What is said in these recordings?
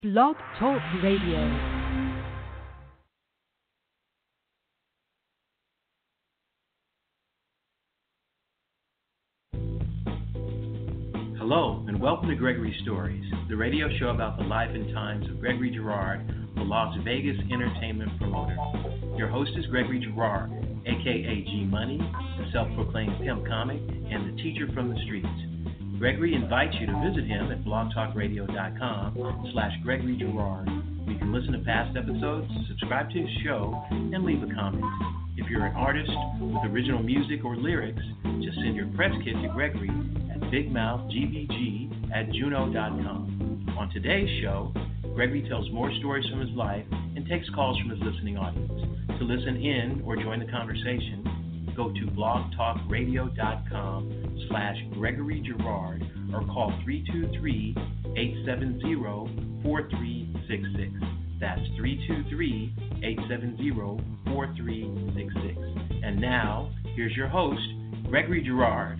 Blog Talk Radio. Hello, and welcome to Gregory Stories, the radio show about the life and times of Gregory Girard, the Las Vegas entertainment promoter. Your host is Gregory Girard, a.k.a. G-Money, the self-proclaimed pimp comic, and the teacher from the streets. Gregory invites you to visit him at blogtalkradio.com/Gregory Girard. You can listen to past episodes, subscribe to his show, and leave a comment. If you're an artist with original music or lyrics, just send your press kit to Gregory at bigmouthgbg@juno.com. On today's show, Gregory tells more stories from his life and takes calls from his listening audience. To listen in or join the conversation, go to blogtalkradio.com/Gregory Girard or call 323-870-4366. That's 323-870-4366. And now, here's your host, Gregory Girard.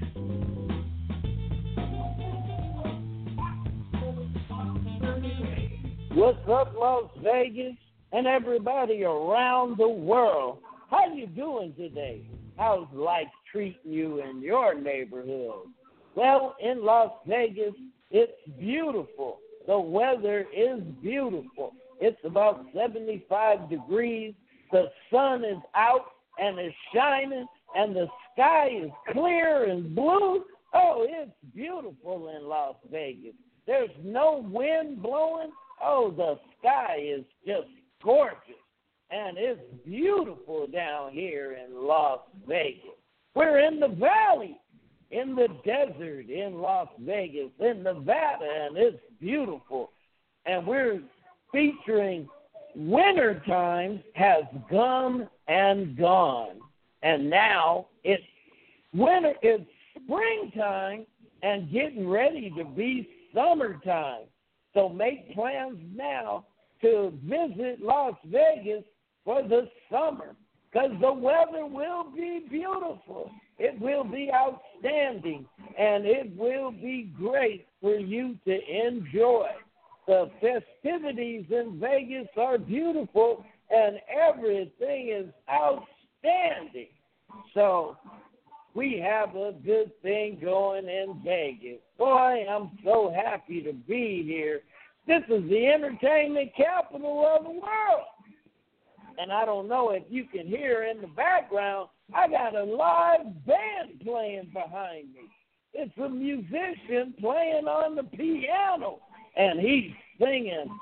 What's up, Las Vegas, and everybody around the world? How you doing today? How's life treating you in your neighborhood? Well, in Las Vegas, it's beautiful. The weather is beautiful. It's about 75 degrees. The sun is out and is shining, and the sky is clear and blue. Oh, it's beautiful in Las Vegas. There's no wind blowing. Oh, the sky is just gorgeous, and it's beautiful down here in Las Vegas. We're in the valley, in the desert in Las Vegas, in Nevada, and it's beautiful. And we're featuring wintertime has come and gone, and now it's winter. It's springtime and getting ready to be summertime. So make plans now to visit Las Vegas for the summer, because the weather will be beautiful. It will be outstanding, and it will be great for you to enjoy. The festivities in Vegas are beautiful, and everything is outstanding. So we have a good thing going in Vegas. Boy, I'm so happy to be here. This is the entertainment capital of the world. And I don't know if you can hear in the background, I got a live band playing behind me. It's a musician playing on the piano, and he's singing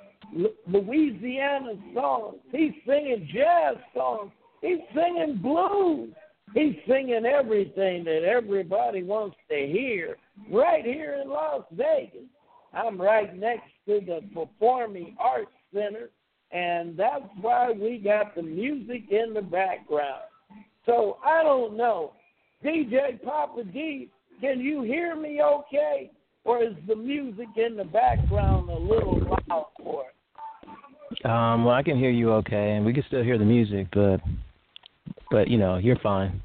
Louisiana songs. He's singing jazz songs. He's singing blues. He's singing everything that everybody wants to hear right here in Las Vegas. I'm right next to the Performing Arts Center, and that's why we got the music in the background. So I don't know. DJ Papa D, can you hear me okay? Or is the music in the background a little loud for it? Well, I can hear you okay, and we can still hear the music, but you know, you're fine.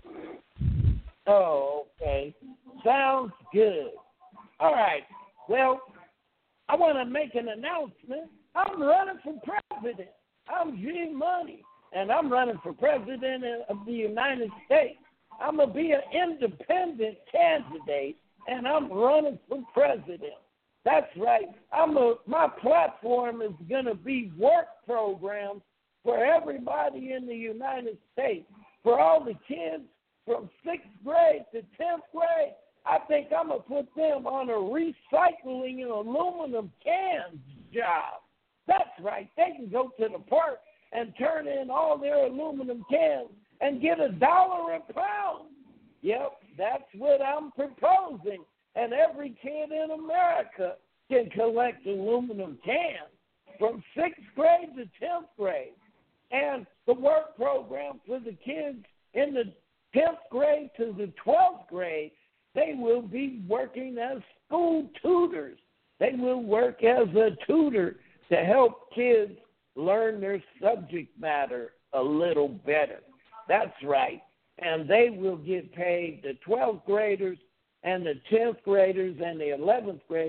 Oh, okay. Sounds good. All right. Well, I want to make an announcement. I'm running for president. I'm G-Money, and I'm running for president of the United States. I'm going to be an independent candidate, and I'm running for president. That's right. My platform is going to be work programs for everybody in the United States, for all the kids from 6th grade to 10th grade. I think I'm going to put them on a recycling and aluminum cans job. That's right. They can go to the park and turn in all their aluminum cans and get $1 a pound. Yep, that's what I'm proposing. And every kid in America can collect aluminum cans from 6th grade to 10th grade. And the work program for the kids in the 10th grade to the 12th grade, they will be working as school tutors. They will work as a tutor to help kids learn their subject matter a little better. That's right. And they will get paid, the 12th graders and the 10th graders and the 11th graders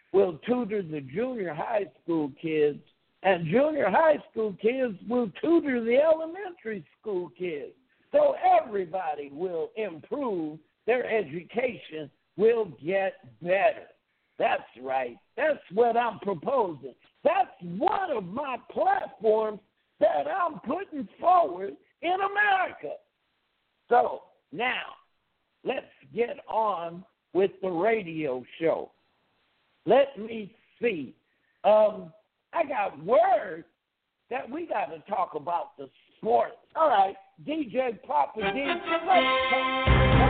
will tutor the junior high school kids, and junior high school kids will tutor the elementary school kids. So everybody will improve. Their education will get better. That's right. That's what I'm proposing. That's one of my platforms that I'm putting forward in America. So now, let's get on with the radio show. Let me see. I got word that we got to talk about the sports. All right, DJ Papa D, let's talk.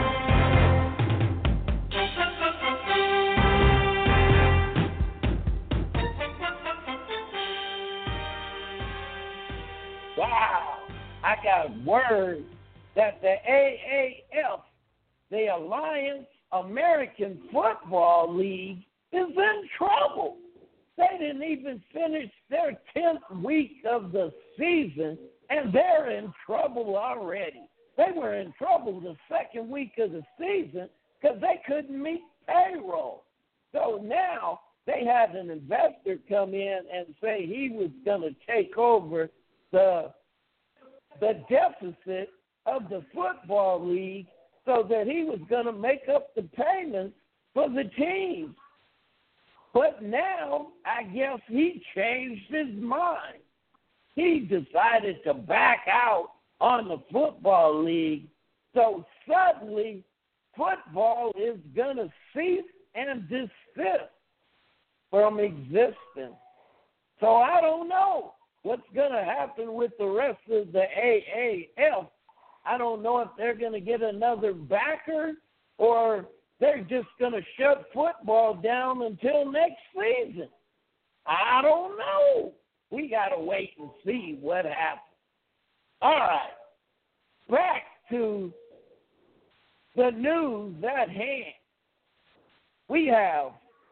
Wow, I got word that the AAF, the Alliance American Football League, is in trouble. They didn't even finish their 10th week of the season, and they're in trouble already. They were in trouble the second week of the season because they couldn't meet payroll. So now they had an investor come in and say he was going to take over the deficit of the football league so that he was going to make up the payments for the teams. But now, I guess he changed his mind. He decided to back out on the football league. So suddenly, football is going to cease and desist from existence. So I don't know what's going to happen with the rest of the AAF. I don't know if they're going to get another backer or they're just going to shut football down until next season. I don't know. We got to wait and see what happens. All right. Back to the news at hand. We have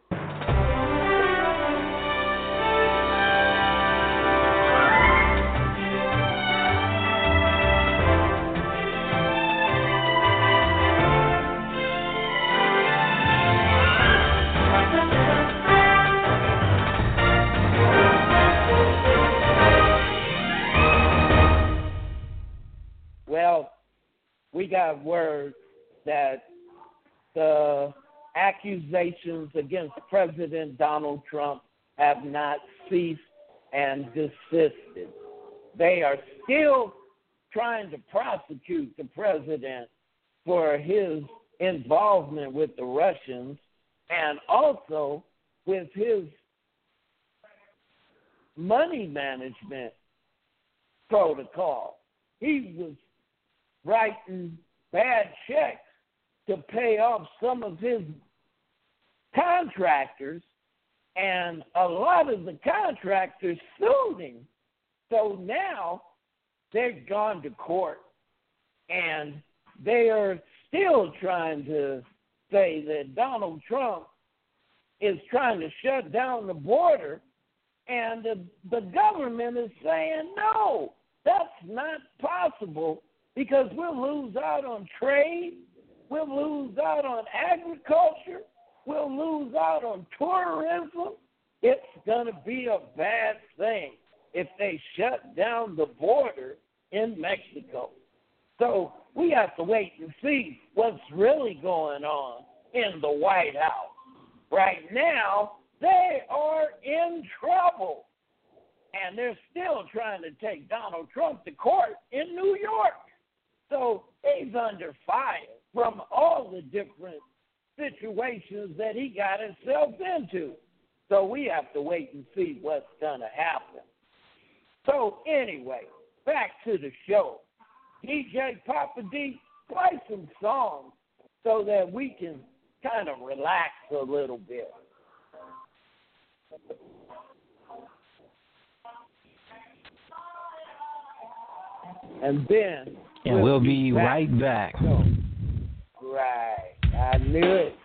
we got word that the accusations against President Donald Trump have not ceased and desisted. They are still trying to prosecute the president for his involvement with the Russians and also with his money management protocol. He was writing bad checks to pay off some of his contractors, and a lot of the contractors sued him. So now they've gone to court, and they are still trying to say that Donald Trump is trying to shut down the border, and the government is saying, no, that's not possible because we'll lose out on trade, we'll lose out on agriculture, we'll lose out on tourism. It's going to be a bad thing if they shut down the border in Mexico. So we have to wait and see what's really going on in the White House. Right now, they are in trouble, and they're still trying to take Donald Trump to court in New York. So he's under fire from all the different situations that he got himself into. So we have to wait and see what's going to happen. So anyway, back to the show. DJ Papa D, play some songs so that we can kind of relax a little bit. And then we'll be right back. Right. I knew it.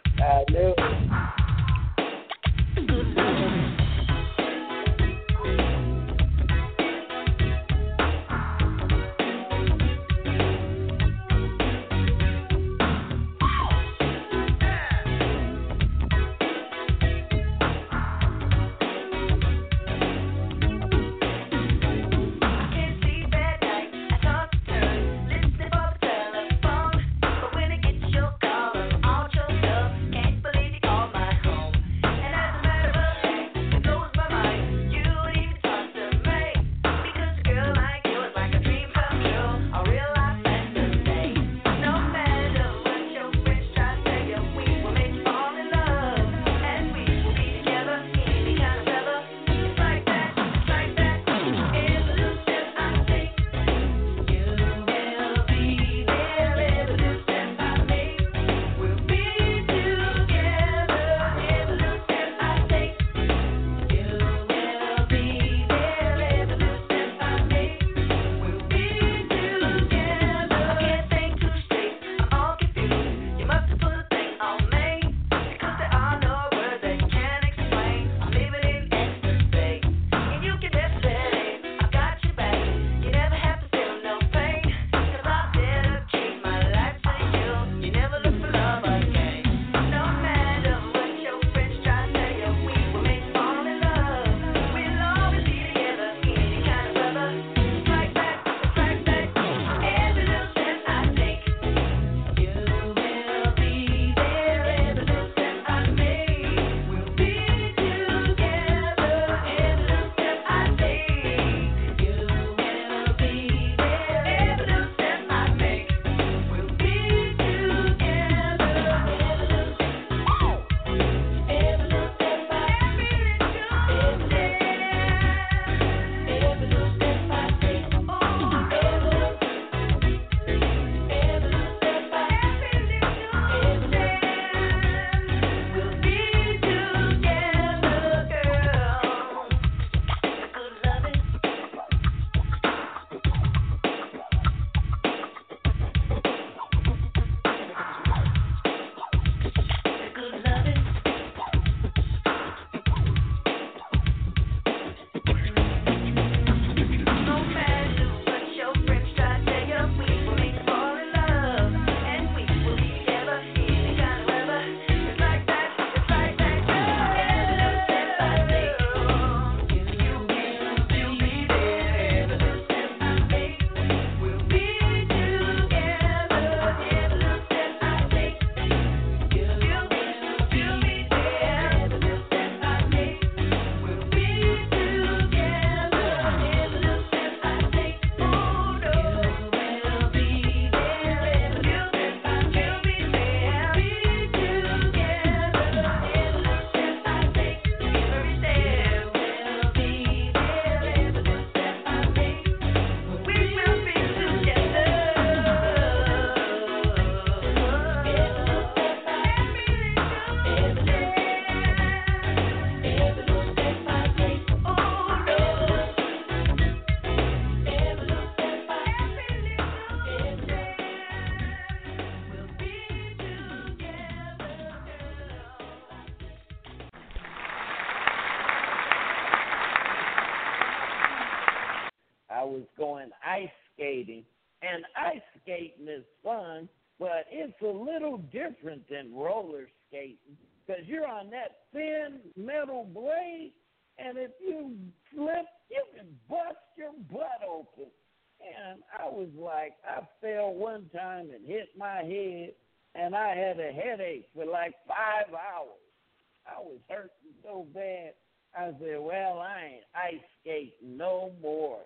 was going ice skating. And ice skating is fun, but it's a little different than roller skating because you're on that thin metal blade, and if you slip, you can bust your butt open. And I was like, I fell one time and hit my head, and I had a headache for like 5 hours. I was hurting so bad. I said, well, I ain't ice skating no more.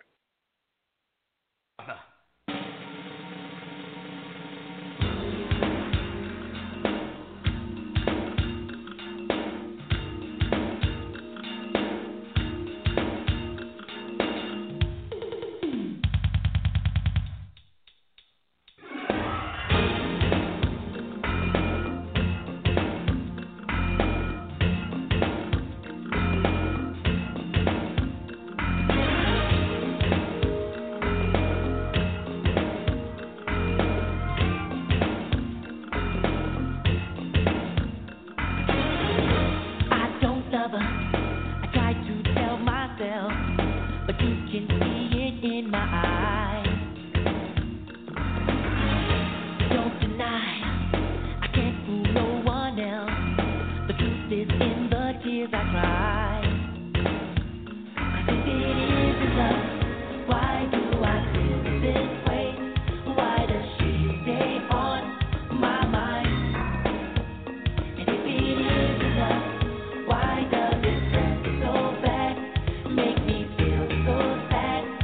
Why does it hurt so bad? Make me feel so sad.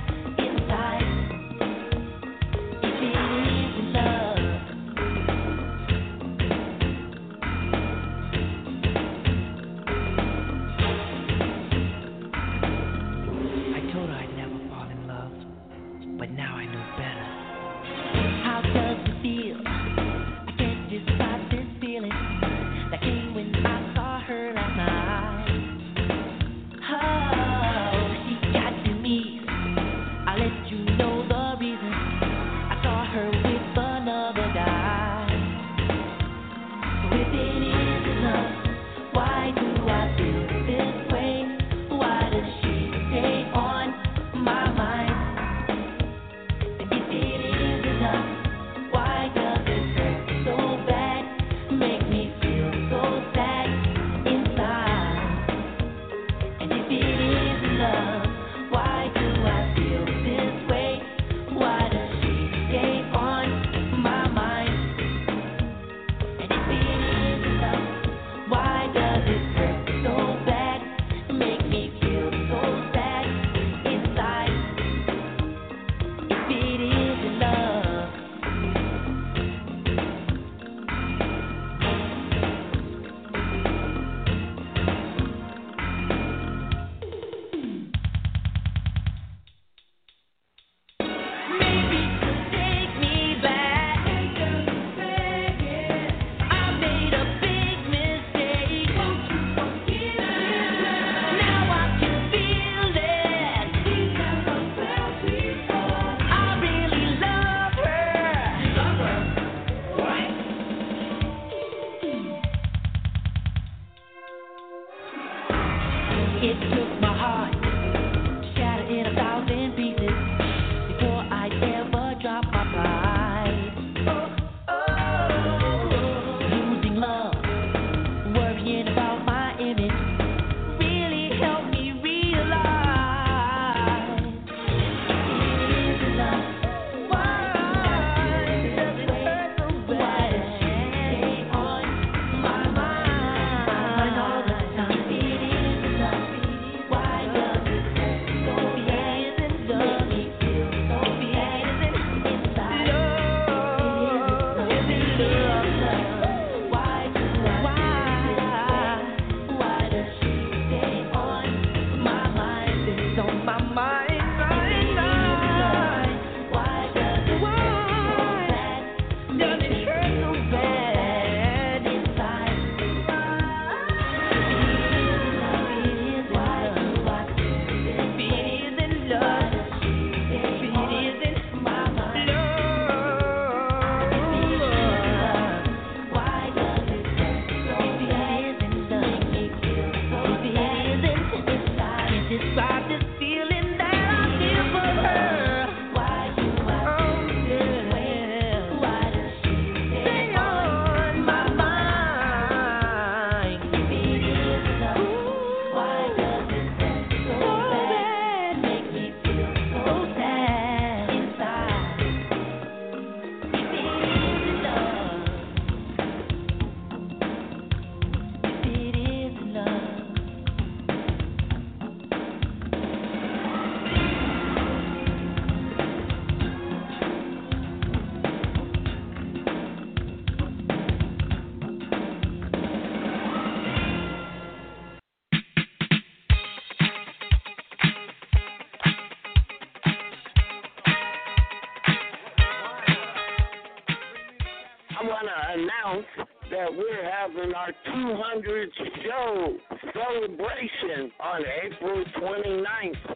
announce that we're having our 200th show celebration on April 29th,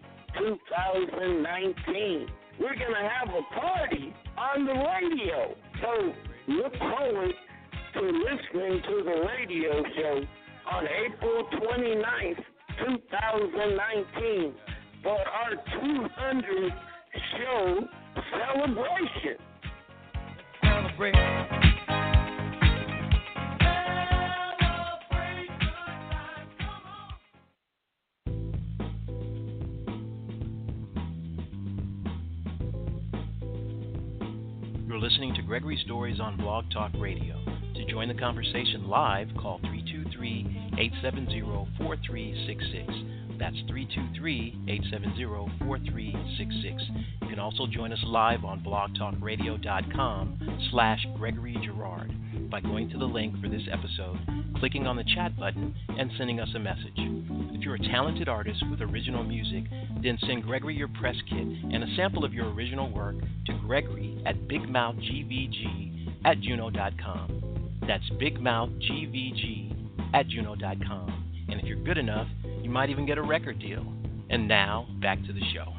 2019. We're going to have a party on the radio. So look forward to listening to the radio show on April 29th, 2019 for our 200th show celebration. Celebrate. You're listening to Gregory Stories on Blog Talk Radio. To join the conversation live, call 323-870-4366. That's 323-870-4366. You can also join us live on blogtalkradio.com/Gregory Girard by going to the link for this episode, clicking on the chat button, and sending us a message. If you're a talented artist with original music, then send Gregory your press kit and a sample of your original work to Gregory at bigmouthgvg@juno.com. That's bigmouthgvg@juno.com. And if you're good enough, you might even get a record deal. And now, back to the show.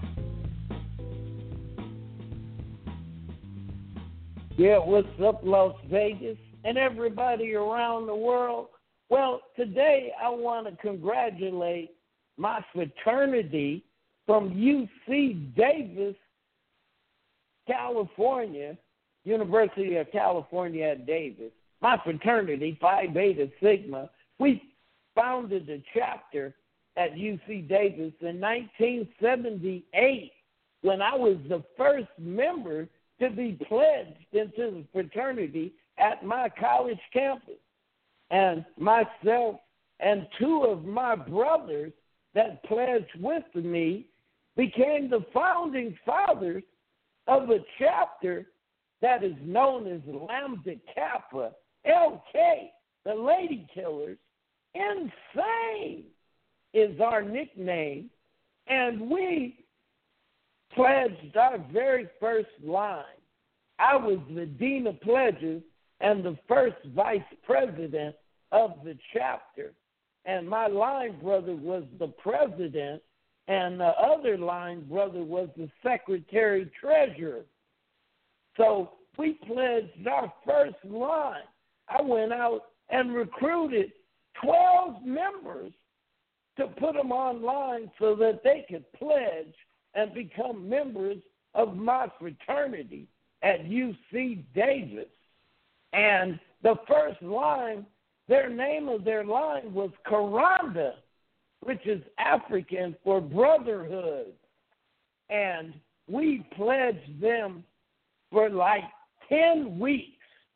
Yeah, what's up, Las Vegas, and everybody around the world? Well, today I want to congratulate my fraternity from UC Davis, California, University of California at Davis. My fraternity, Phi Beta Sigma, we founded a chapter at UC Davis in 1978 when I was the first member to be pledged into the fraternity at my college campus. And myself and two of my brothers that pledged with me became the founding fathers of a chapter that is known as Lambda Kappa, LK, the Lady Killers. Insane is our nickname, and we pledged our very first line. I was the Dean of Pledges and the first vice president of the chapter, and my line brother was the president, and the other line brother was the secretary treasurer. So we pledged our first line. I went out and recruited 12 members to put them online so that they could pledge and become members of my fraternity at UC Davis. And the first line, their name of their line was Karanda, which is African for brotherhood. And we pledged them for like 10 weeks.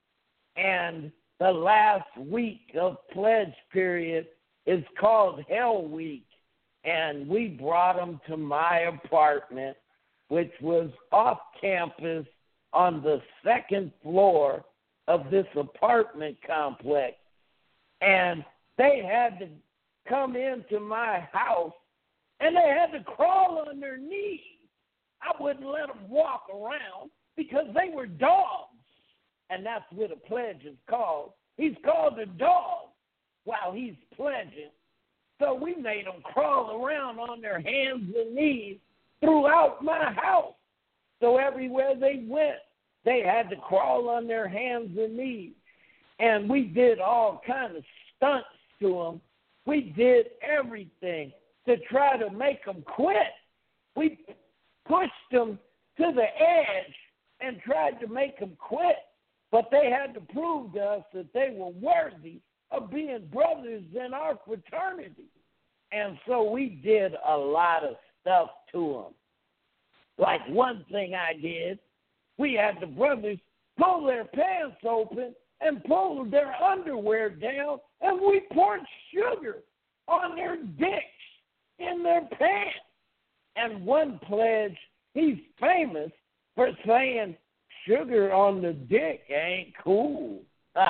And the last week of pledge period is called Hell Week. And we brought them to my apartment, which was off campus on the second floor of this apartment complex. And they had to come into my house, and they had to crawl on their knees. I wouldn't let them walk around because they were dogs. And that's what a pledge is called. He's called a dog while he's pledging. So we made them crawl around on their hands and knees throughout my house. So everywhere they went, they had to crawl on their hands and knees. And we did all kinds of stunts to them. We did everything to try to make them quit. We pushed them to the edge and tried to make them quit. But they had to prove to us that they were worthy of being brothers in our fraternity. And so we did a lot of stuff to them. Like one thing I did, we had the brothers pull their pants open and pull their underwear down, and we poured sugar on their dicks in their pants. And one pledge, he's famous for saying, sugar on the dick ain't cool.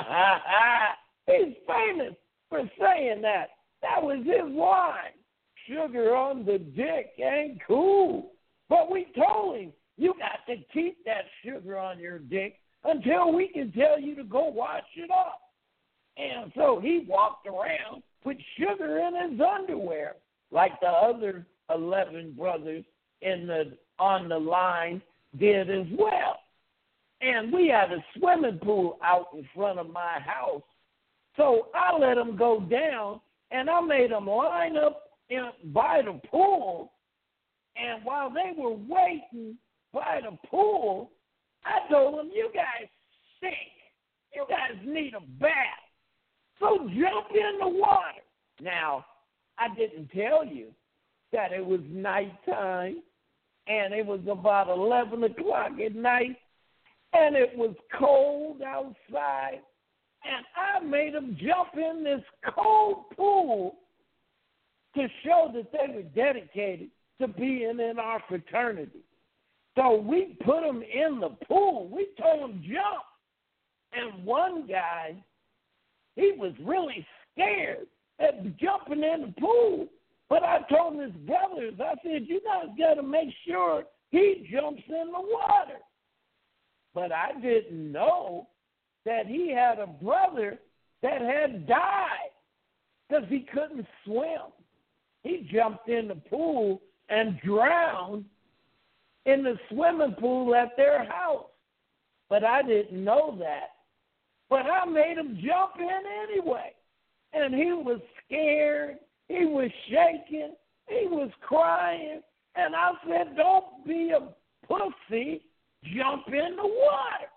He's famous for saying that. That was his line. Sugar on the dick ain't cool. But we told him, you got to keep that sugar on your dick until we can tell you to go wash it off. And so he walked around with sugar in his underwear, like the other 11 brothers on the line did as well. And we had a swimming pool out in front of my house. So I let them go down, and I made them line up by the pool. And while they were waiting by the pool, I told them, you guys stink. You guys need a bath. So jump in the water. Now, I didn't tell you that it was nighttime, and it was about 11 o'clock at night, and it was cold outside, and I made them jump in this cold pool to show that they were dedicated to being in our fraternity. So we put them in the pool. We told them jump. And one guy, he was really scared at jumping in the pool. But I told his brothers, I said, you guys got to make sure he jumps in the water. But I didn't know that he had a brother that had died because he couldn't swim. He jumped in the pool and drowned in the swimming pool at their house. But I didn't know that. But I made him jump in anyway. And he was scared. He was shaking. He was crying. And I said, don't be a pussy. Jump in the water.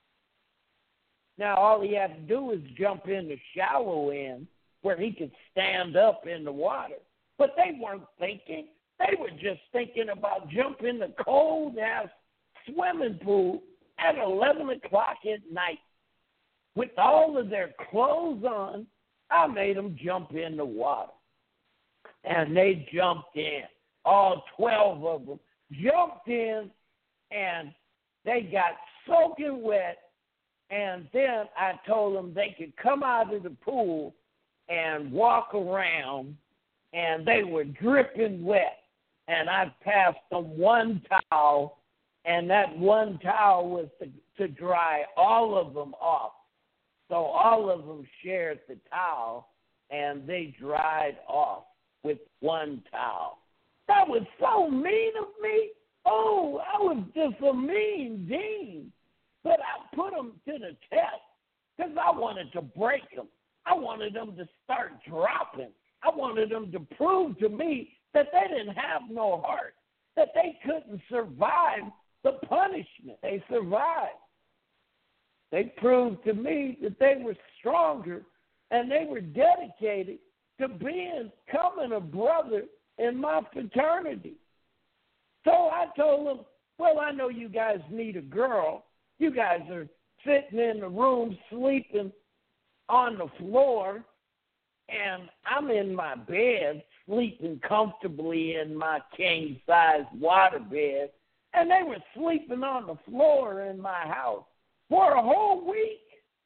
Now, all he had to do was jump in the shallow end where he could stand up in the water. But they weren't thinking. They were just thinking about jumping the cold-ass swimming pool at 11 o'clock at night. With all of their clothes on, I made them jump in the water. And they jumped in. All 12 of them jumped in, and they got soaking wet. And then I told them they could come out of the pool and walk around, and they were dripping wet. And I passed them one towel, and that one towel was to dry all of them off. So all of them shared the towel, and they dried off with one towel. That was so mean of me. Oh, I was just a mean dean. But I put them to the test because I wanted to break them. I wanted them to start dropping. I wanted them to prove to me that they didn't have no heart, that they couldn't survive the punishment. They survived. They proved to me that they were stronger and they were dedicated to becoming a brother in my fraternity. So I told them, well, I know you guys need a girl. You guys are sitting in the room sleeping on the floor, and I'm in my bed sleeping comfortably in my king-size water bed, and they were sleeping on the floor in my house for a whole week.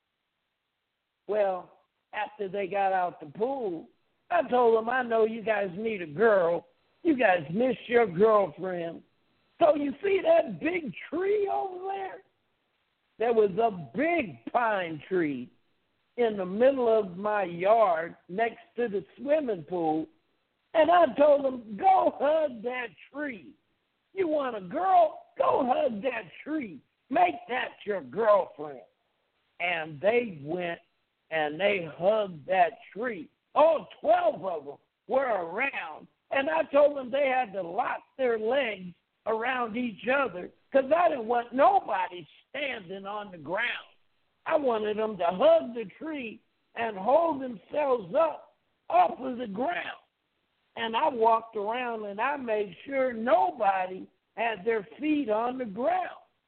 Well, after they got out the pool, I told them, I know you guys need a girl. You guys miss your girlfriend. So you see that big tree over there? There was a big pine tree in the middle of my yard next to the swimming pool, and I told them, go hug that tree. You want a girl? Go hug that tree. Make that your girlfriend. And they went and they hugged that tree. All 12 of them were around, and I told them they had to lock their legs around each other because I didn't want nobody standing on the ground. I wanted them to hug the tree and hold themselves up off of the ground. And I walked around and I made sure nobody had their feet on the ground.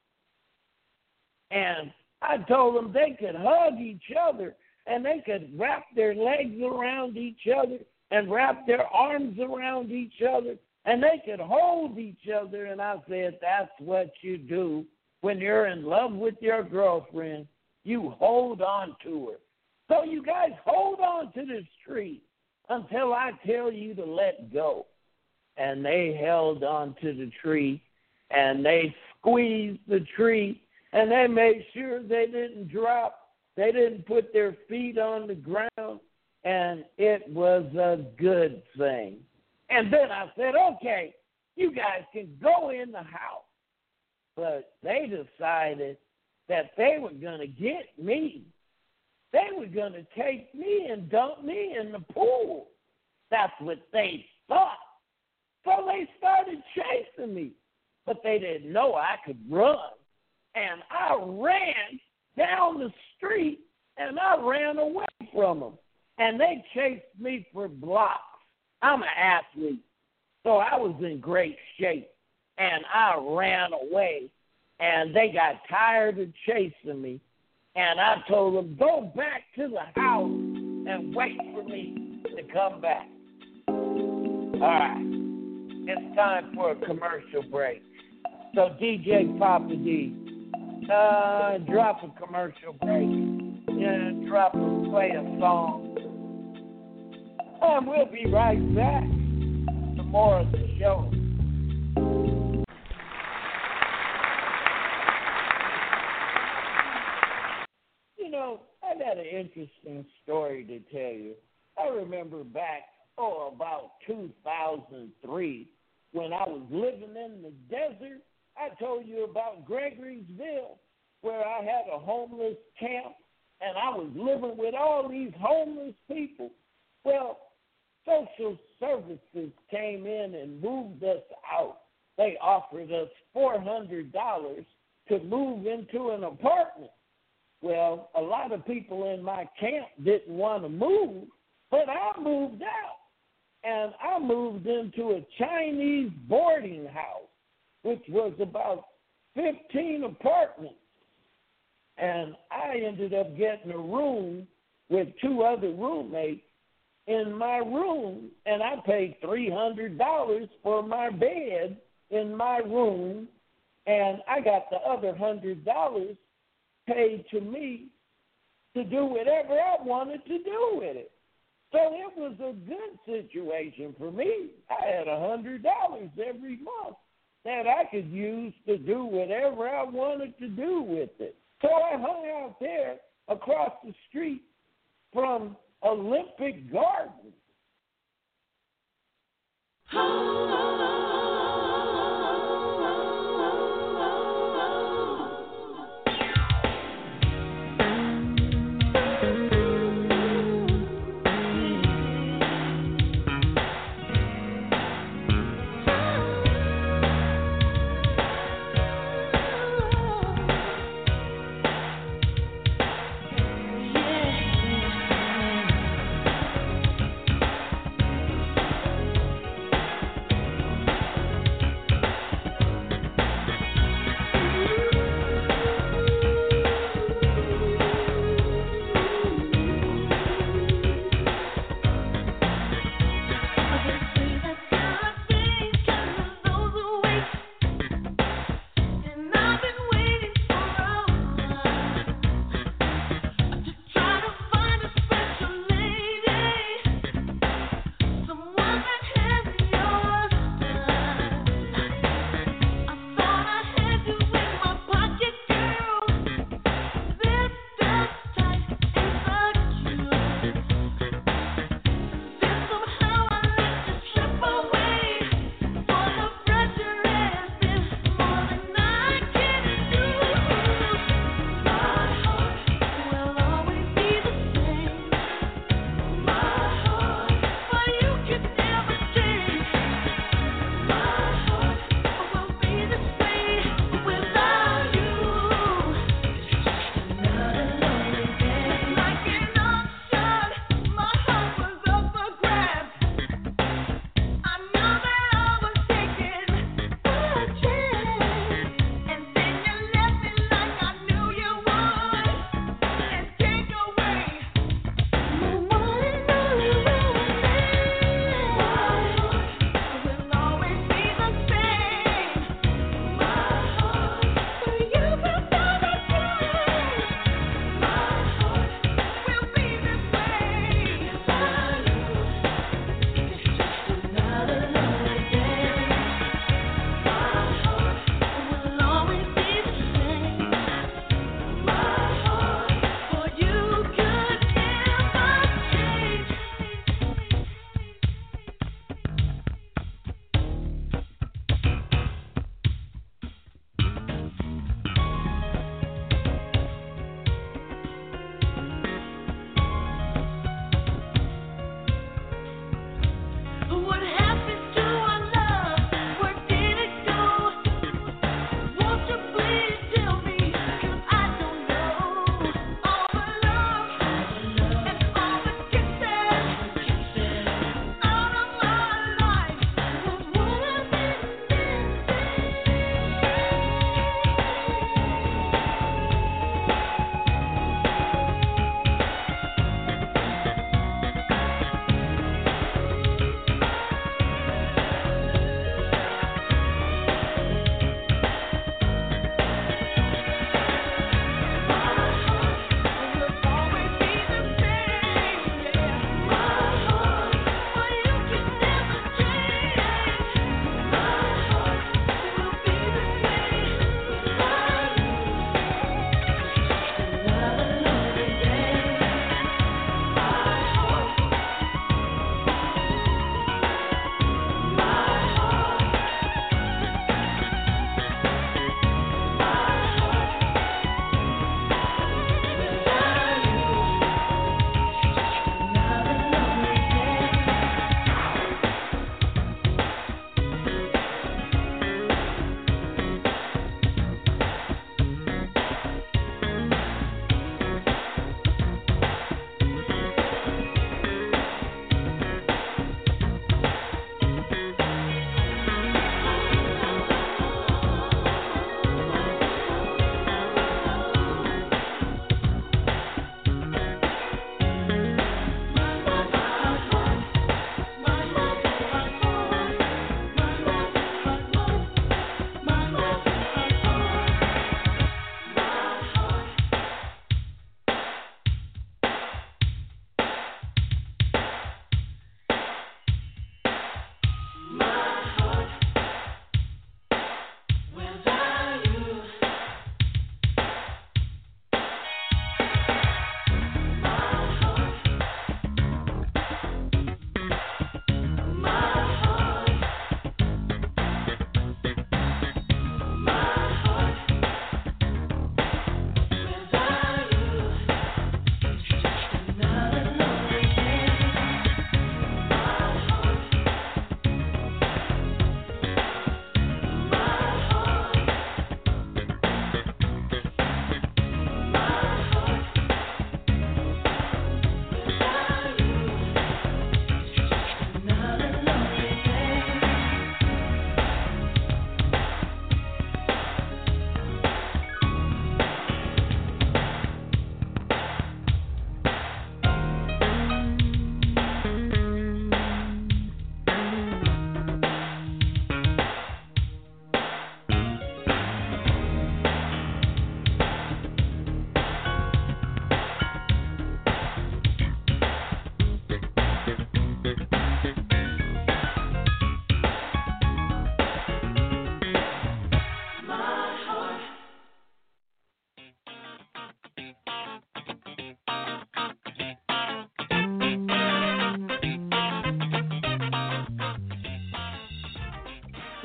And I told them they could hug each other and they could wrap their legs around each other and wrap their arms around each other, and they could hold each other. And I said, that's what you do when you're in love with your girlfriend. You hold on to her. So you guys hold on to this tree until I tell you to let go. And they held on to the tree, and they squeezed the tree, And they made sure they didn't drop. They didn't put their feet on the ground. And it was a good thing. And then I said, okay, you guys can go in the house. But they decided that they were going to get me. They were going to take me and dump me in the pool. That's what they thought. So they started chasing me. But they didn't know I could run. And I ran down the street, and I ran away from them. And they chased me for blocks. I'm an athlete, so I was in great shape. And I ran away, and they got tired of chasing me. And I told them, go back to the house and wait for me to come back. All right, it's time for a commercial break. So DJ Papa D, drop a commercial break. Play a song. And we'll be right back for more of the show. You know, I got an interesting story to tell you. I remember back, about 2003, when I was living in the desert. I told you about Gregory'sville, where I had a homeless camp, and I was living with all these homeless people. Well, social services came in and moved us out. They offered us $400 to move into an apartment. Well, a lot of people in my camp didn't want to move, but I moved out. And I moved into a Chinese boarding house, which was about 15 apartments. And I ended up getting a room with 2 other roommates in my room, and I paid $300 for my bed in my room, and I got the other $100 paid to me to do whatever I wanted to do with it. So it was a good situation for me. I had $100 every month that I could use to do whatever I wanted to do with it. So I hung out there across the street from Olympic Gardens.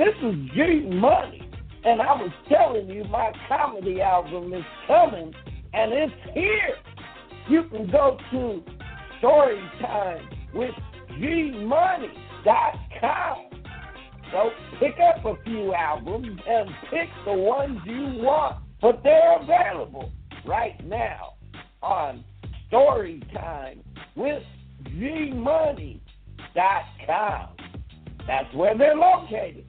This is G Money. And I was telling you my comedy album is coming, and it's here. You can go to StorytimeWithGMoney.com. So pick up a few albums and pick the ones you want, but they're available right now on StorytimeWithGMoney.com. That's where they're located.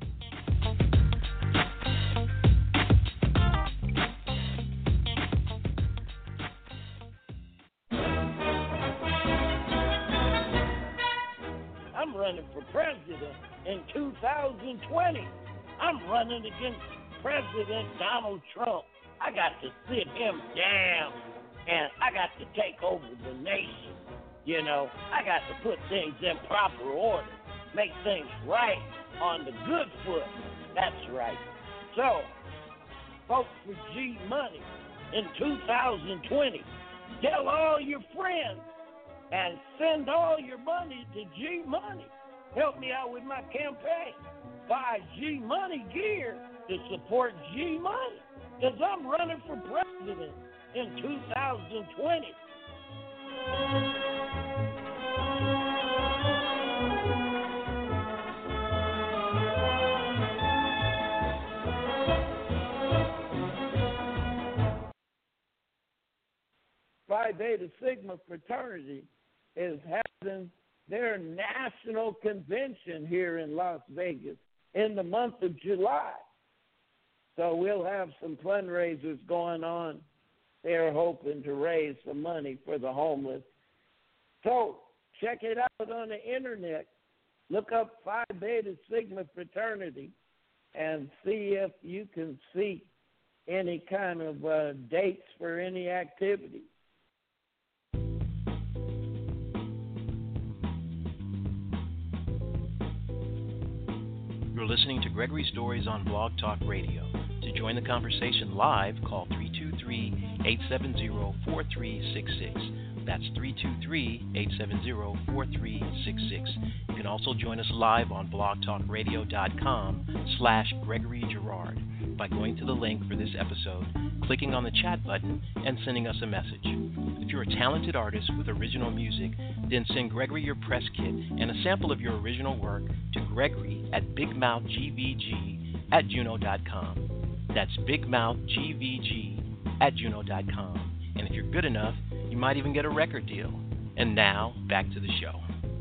I'm running for president in 2020. I'm running against President Donald Trump. I got to sit him down, and I got to take over the nation. You know, I got to put things in proper order, make things right on the good foot. That's right. So, folks for G Money in 2020, tell all your friends and send all your money to G Money. Help me out with my campaign. Buy G Money gear to support G Money, because I'm running for president in 2020. Phi Beta Sigma fraternity is having their national convention here in Las Vegas in the month of July. So we'll have some fundraisers going on. They're hoping to raise some money for the homeless. So check it out on the internet. Look up Phi Beta Sigma fraternity and see if you can see any kind of dates for any activity. You're listening to Gregory Stories on Blog Talk Radio. To join the conversation live, call 323-870-4366. That's 323-870-4366. You can also join us live on blogtalkradio.com/Gregory Girard by going to the link for this episode, clicking on the chat button, and sending us a message. If you're a talented artist with original music, then send Gregory your press kit and a sample of your original work to Gregory at bigmouthgvg@juno.com. That's bigmouthgvg@juno.com. And if you're good enough, you might even get a record deal. And now, back to the show.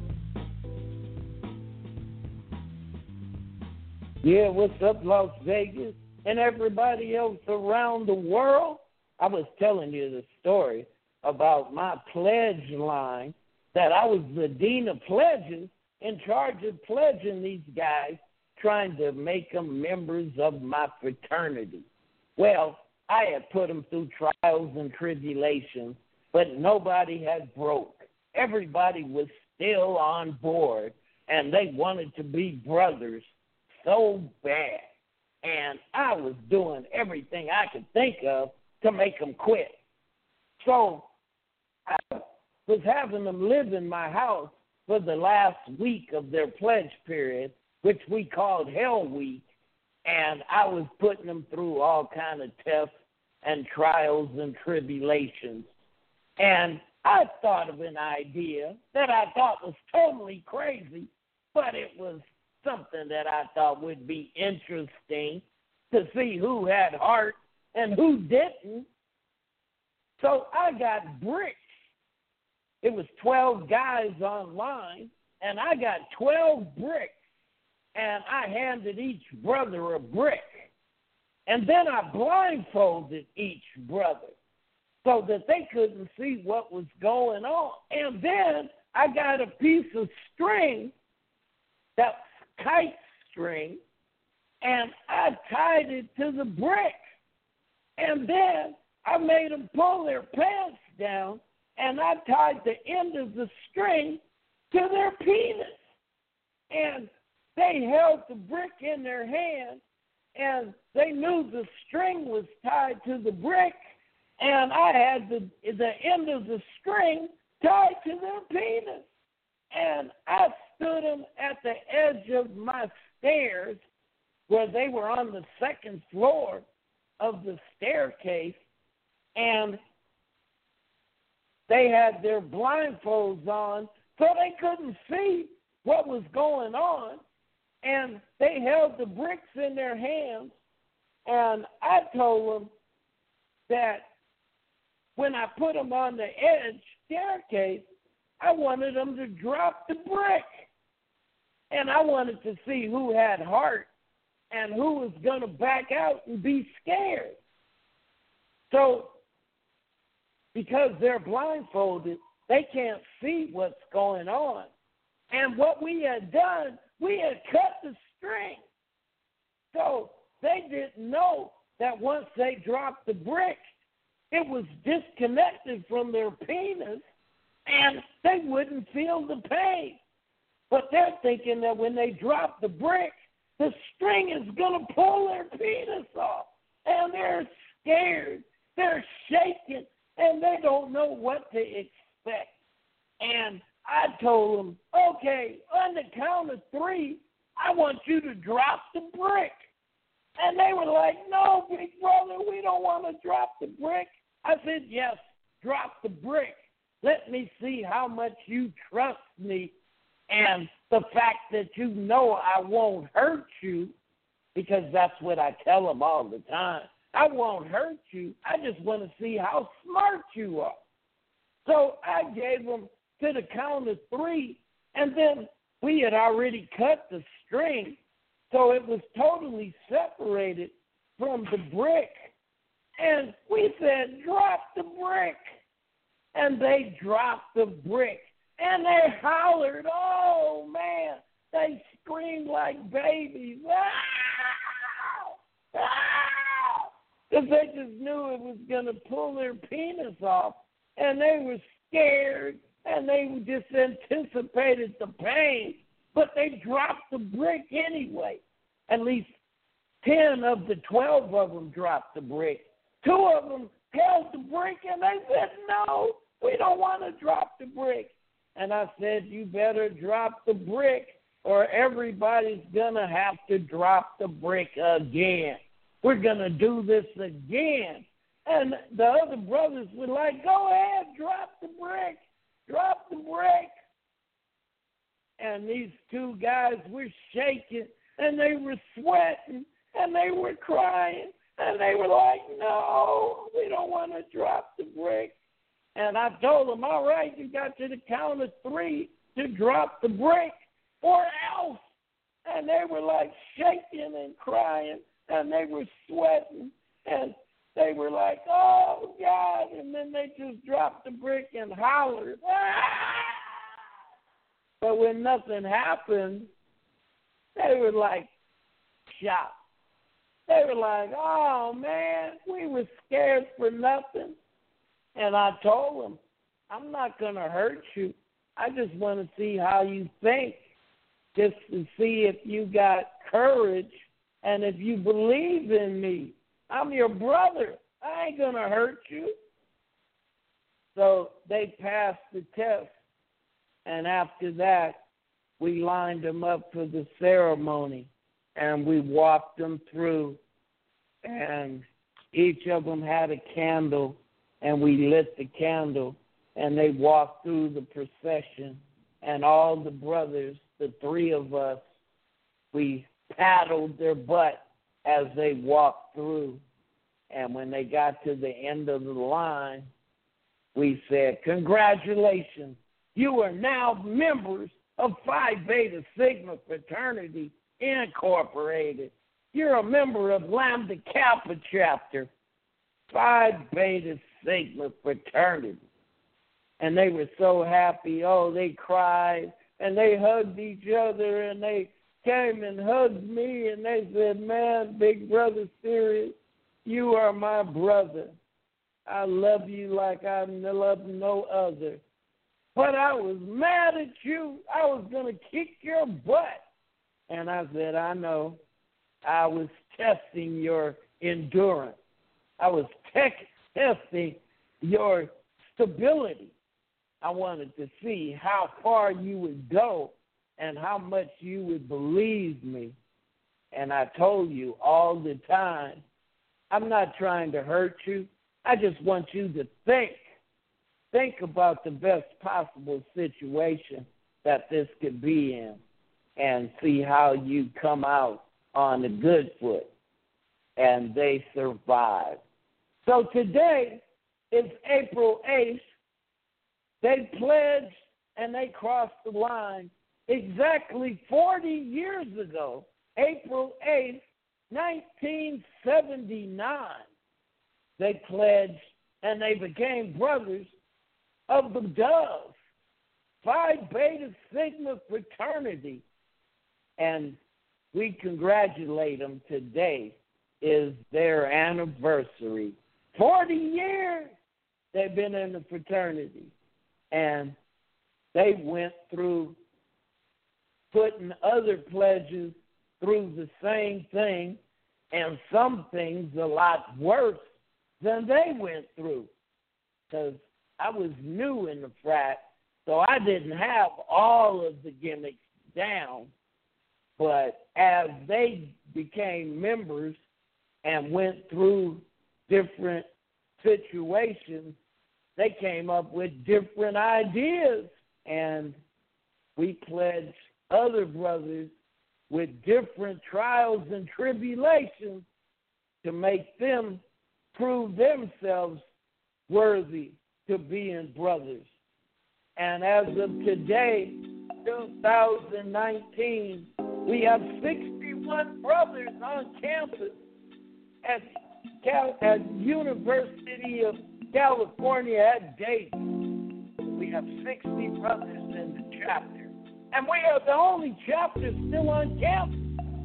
Yeah, what's up, Las Vegas and everybody else around the world? I was telling you the story about my pledge line, that I was the dean of pledges in charge of pledging these guys, trying to make them members of my fraternity. Well, I had put them through trials and tribulations, but nobody had broke. Everybody was still on board, and they wanted to be brothers so bad. And I was doing everything I could think of to make them quit. So I was having them live in my house for the last week of their pledge period, which we called Hell Week, and I was putting them through all kind of tests and trials and tribulations. And I thought of an idea that I thought was totally crazy, but it was something that I thought would be interesting to see who had heart and who didn't. So I got bricks. It was 12 guys online, and I got 12 bricks, and I handed each brother a brick. And then I blindfolded each brother so that they couldn't see what was going on. And then I got a piece of string, that's kite string, and I tied it to the brick. And then I made them pull their pants down, and I tied the end of the string to their penis. And they held the brick in their hand, and they knew the string was tied to the brick, and I had the end of the string tied to their penis. And I stood them at the edge of my stairs where they were on the second floor of the staircase, and they had their blindfolds on, so they couldn't see what was going on, and they held the bricks in their hands, and I told them that when I put them on the edge staircase, I wanted them to drop the brick, and I wanted to see who had heart and who was going to back out and be scared. So, because they're blindfolded, they can't see what's going on. And what we had done, we had cut the string. So they didn't know that once they dropped the brick, it was disconnected from their penis and they wouldn't feel the pain. But they're thinking that when they drop the brick, the string is going to pull their penis off. And they're scared. They're shaking. And they don't know what to expect. And I told them, okay, on the count of 3, I want you to drop the brick. And they were like, no, big brother, we don't want to drop the brick. I said, yes, drop the brick. Let me see how much you trust me and the fact that you know I won't hurt you, because that's what I tell them all the time. I won't hurt you. I just want to see how smart you are. So I gave them to the count of 3, and then we had already cut the string, so it was totally separated from the brick. And we said, drop the brick. And they dropped the brick. And they hollered, oh, man. They screamed like babies. Because they just knew it was going to pull their penis off. And they were scared. And they just anticipated the pain. But they dropped the brick anyway. At least 10 of the 12 of them dropped the brick. 2 of them held the brick, and they said, no, we don't want to drop the brick. And I said, you better drop the brick, or everybody's going to have to drop the brick again. We're going to do this again. And the other brothers were like, go ahead, drop the brick, drop the brick. And these 2 guys were shaking, and they were sweating, and they were crying. And they were like, no, we don't want to drop the brick. And I told them, all right, you got to the count of 3 to drop the brick or else. And they were like shaking and crying, and they were sweating, and they were like, oh, God. And then they just dropped the brick and hollered. Ah! But when nothing happened, they were like shocked. They were like, oh, man, we were scared for nothing. And I told them, I'm not going to hurt you. I just want to see how you think, just to see if you got courage and if you believe in me. I'm your brother. I ain't going to hurt you. So they passed the test. And after that, we lined them up for the ceremony. And we walked them through, and each of them had a candle, and we lit the candle, and they walked through the procession, and all the brothers, the 3 of us, we paddled their butt as they walked through. And when they got to the end of the line, we said, congratulations, you are now members of Phi Beta Sigma Fraternity Incorporated. You're a member of Lambda Kappa Chapter, Phi Beta Sigma Fraternity. And they were so happy. Oh, they cried, and they hugged each other, and they came and hugged me, and they said, man, Big Brother Sirius, you are my brother. I love you like I love no other. But I was mad at you. I was going to kick your butt. And I said, I know. I was testing your endurance. I was testing your stability. I wanted to see how far you would go and how much you would believe me. And I told you all the time, I'm not trying to hurt you. I just want you to think about the best possible situation that this could be in and see how you come out on a good foot. And they survived. So today is April 8th. They pledged and they crossed the line exactly 40 years ago, April 8th, 1979. They pledged and they became brothers of the Dove, Phi Beta Sigma fraternity. And we congratulate them. Today is their anniversary. 40 years they've been in the fraternity. And they went through putting other pledges through the same thing, and some things a lot worse than they went through. Because I was new in the frat, so I didn't have all of the gimmicks down. But as they became members and went through different situations, they came up with different ideas. And we pledged other brothers with different trials and tribulations to make them prove themselves worthy to being brothers. And as of today, 2019, we have 61 brothers on campus at University of California at Davis. We have 60 brothers in the chapter. And we are the only chapter still on campus.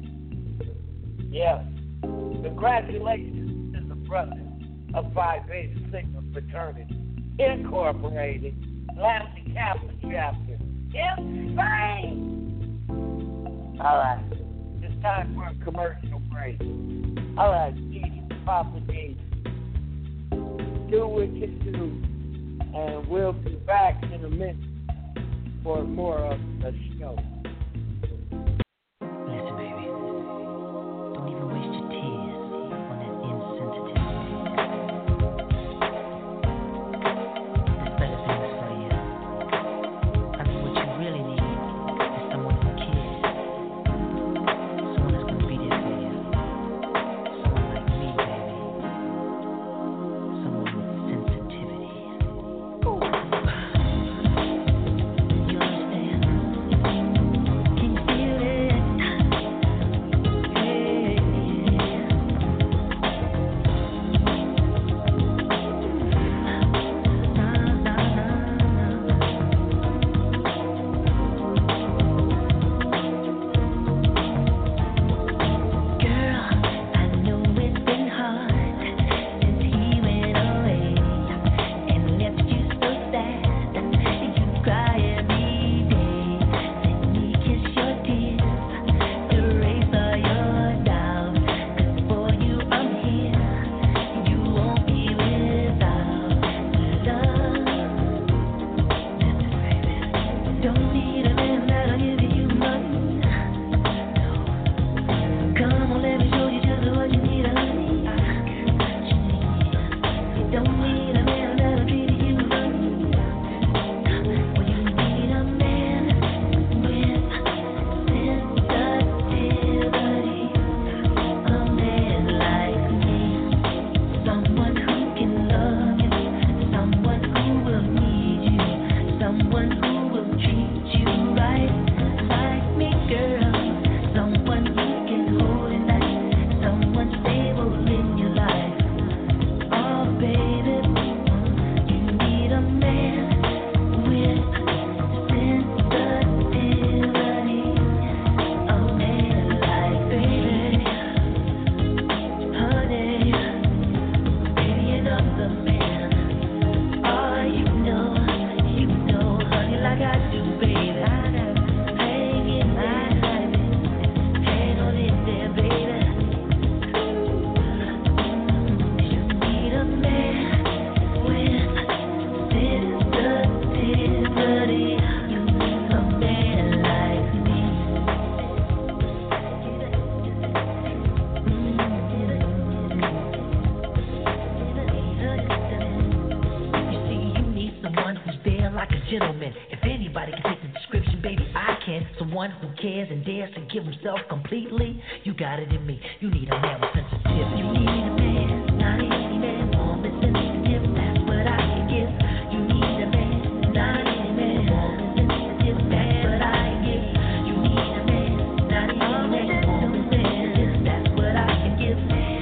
Yes. Congratulations to the brothers of Phi Beta Sigma Fraternity Incorporated, Atlanta Campus chapter. Insane! All right. It's time for a commercial break. All right, Stevie, Papa D. Do what you do. And we'll be back in a minute for more of the show. Listen, baby. Don't even waste your tears on that insensitive music. There's better things for you. I mean, what you really need is someone who cares. Someone that's going to be there for you. Someone like me, baby. Someone with sensitivity. You understand? gentleman. If anybody can take the description, baby, I can. Someone who cares and dares to give himself completely. You got it in me. You need a man with sensitivity. You need a man, not any man, warm and sensitive. That's what I can give. You need a man, not any man, warm and sensitive. That's what I can give. You need a man, not any man, warm and sensitive. That's what I can give.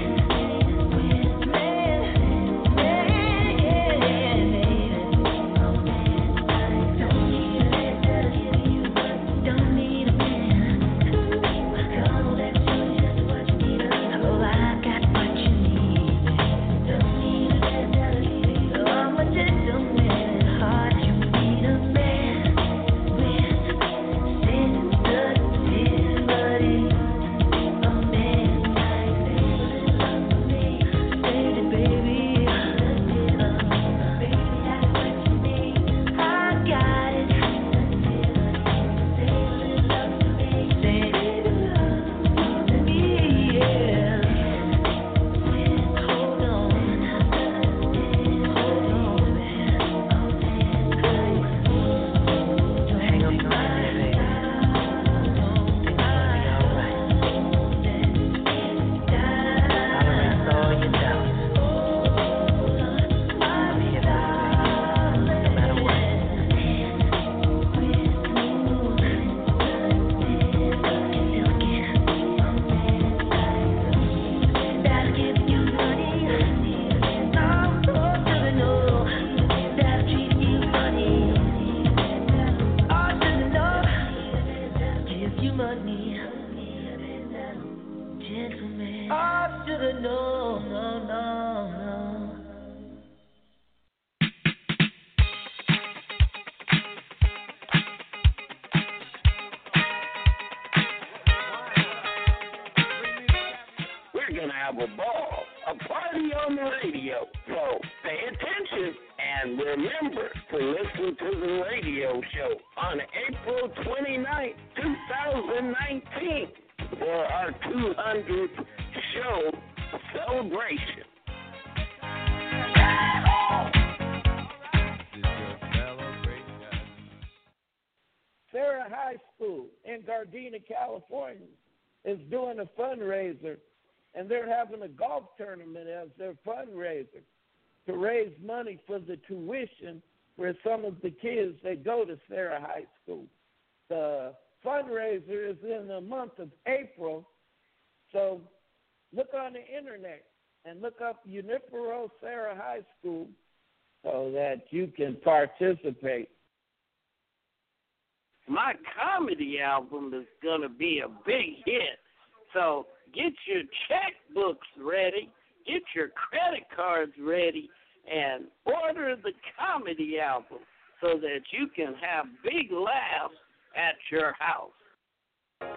Sarah High School in Gardena, California, is doing a fundraiser, and they're having a golf tournament as their fundraiser to raise money for the tuition for some of the kids that go to Sarah High School. The fundraiser is in the month of April, so look on the internet and look up Junipero Sarah High School so that you can participate. My comedy album is going to be a big hit, so get your checkbooks ready, get your credit cards ready, and order the comedy album so that you can have big laughs at your house.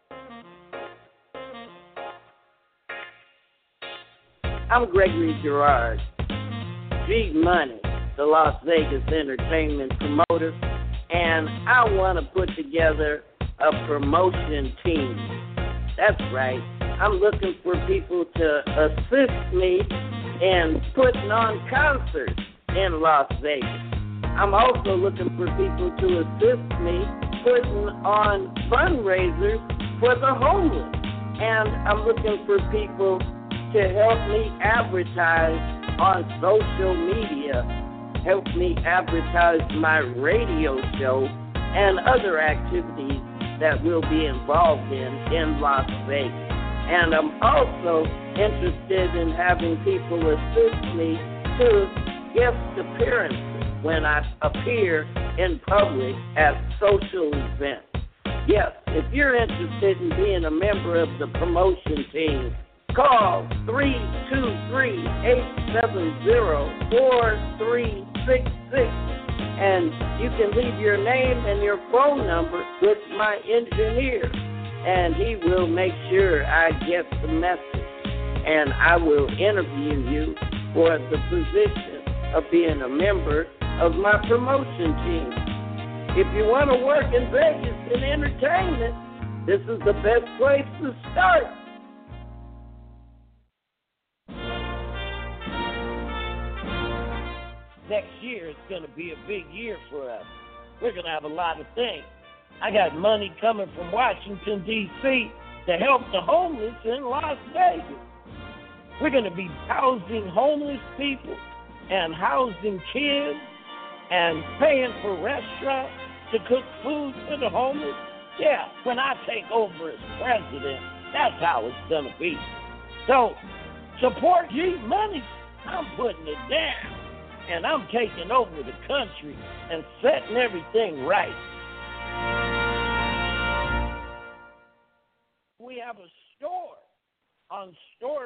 I'm Gregory Girard, G Money, the Las Vegas entertainment promoter, and I want to put together a promotion team. That's right. I'm looking for people to assist me in putting on concerts in Las Vegas. I'm also looking for people to assist me putting on fundraisers for the homeless. And I'm looking for people to help me advertise on social media, help me advertise my radio show and other activities that we'll be involved in Las Vegas. And I'm also interested in having people assist me to guest appearances when I appear in public at social events. Yes, if you're interested in being a member of the promotion team, call 323-870-4366, and you can leave your name and your phone number with my engineer, and he will make sure I get the message, and I will interview you for the position of being a member of my promotion team. If you want to work in Vegas in entertainment, this is the best place to start. Next year is going to be a big year for us. we're going to have a lot of things. I got money coming from Washington, D.C. to help the homeless in Las Vegas. We're going to be housing homeless people and housing kids and paying for restaurants to cook food for the homeless. Yeah, when I take over as president, that's how it's going to be. So, support G Money. I'm putting it down. And I'm taking over the country and setting everything right. We have a store on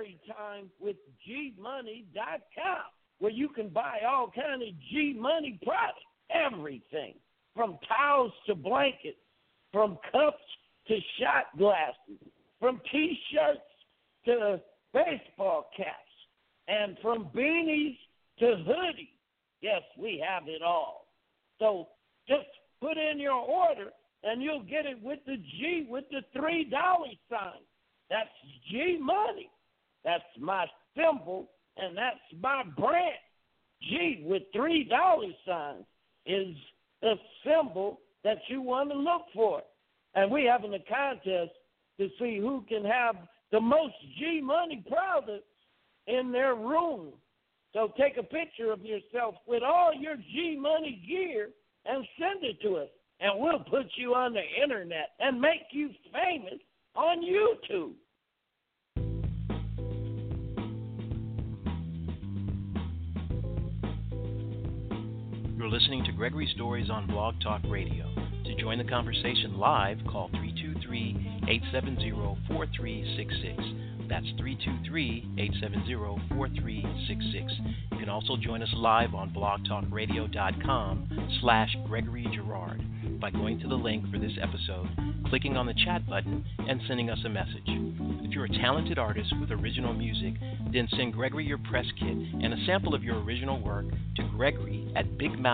StoryTimeWithGMoney.com where you can buy all kind of G Money products, everything from towels to blankets, from cups to shot glasses, from T-shirts to baseball caps, and from beanies to hoodies. Yes, we have it all. So just put in your order and you'll get it with the G with the $3 sign. That's G Money. That's my symbol and that's my brand. G with $3 signs is the symbol that you want to look for. And we're having a contest to see who can have the most G Money products in their room. So take a picture of yourself with all your G Money gear and send it to us. And we'll put you on the internet and make you famous on YouTube. You're listening to Gregory Stories on Blog Talk Radio. To join the conversation live, call 323-870-4366. That's 323-870-4366. You can also join us live on blogtalkradio.com/Gregory Girard by going to the link for this episode, clicking on the chat button, and sending us a message. If you're a talented artist with original music, then send Gregory your press kit and a sample of your original work to Gregory at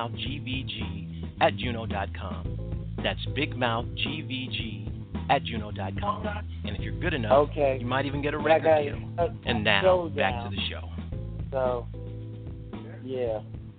bigmouthgvg@juno.com. That's bigmouthgvg@juno.com. And if you're good enough, you might even get a record deal. And now, back to the show. So, yeah.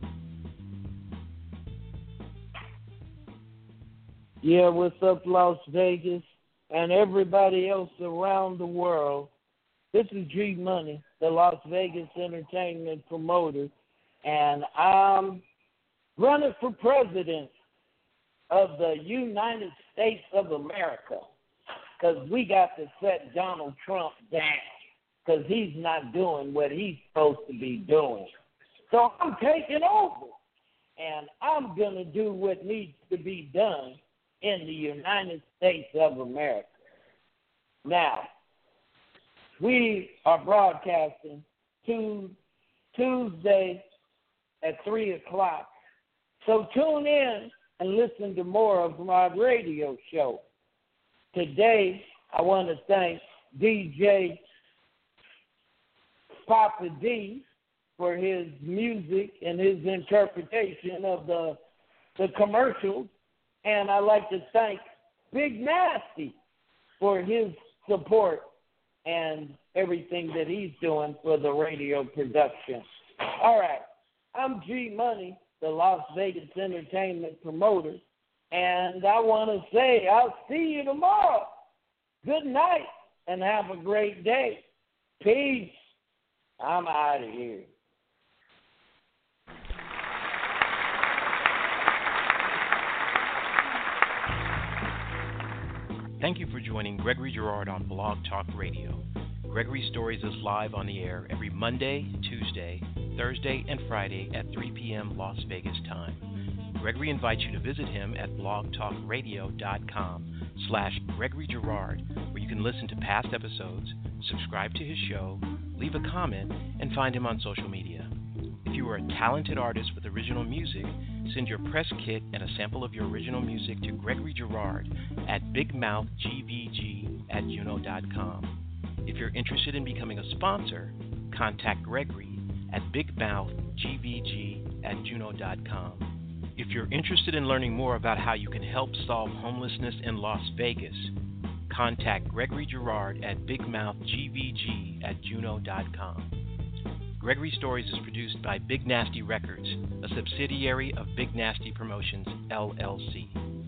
Yeah, what's up, Las Vegas, and everybody else around the world? This is G Money, the Las Vegas entertainment promoter, and I'm running for president of the United States of America because we got to set Donald Trump down because he's not doing what he's supposed to be doing. So I'm taking over, and I'm going to do what needs to be done in the United States of America. Now, we are broadcasting Tuesday at 3 o'clock. So tune in and listen to more of my radio show. Today, I want to thank DJ Papa D for his music and his interpretation of the commercials. And I'd like to thank Big Nasty for his support and everything that he's doing for the radio production. All right, I'm G Money, the Las Vegas entertainment promoter, and I want to say I'll see you tomorrow. Good night and have a great day. Peace. I'm out of here. Thank you for joining Gregory Girard on Blog Talk Radio. Gregory Stories is live on the air every Monday, Tuesday, Thursday, and Friday at 3 p.m. Las Vegas time. Gregory invites you to visit him at blogtalkradio.com/Gregory Girard, where you can listen to past episodes, subscribe to his show, leave a comment, and find him on social media. If you are a talented artist with original music, send your press kit and a sample of your original music to Gregory Girard at bigmouthgvg@juno.com. If you're interested in becoming a sponsor, contact Gregory at bigmouthgvg@juno.com. If you're interested in learning more about how you can help solve homelessness in Las Vegas, contact Gregory Girard at bigmouthgvg@juno.com. Gregory Stories is produced by Big Nasty Records, a subsidiary of Big Nasty Promotions, LLC.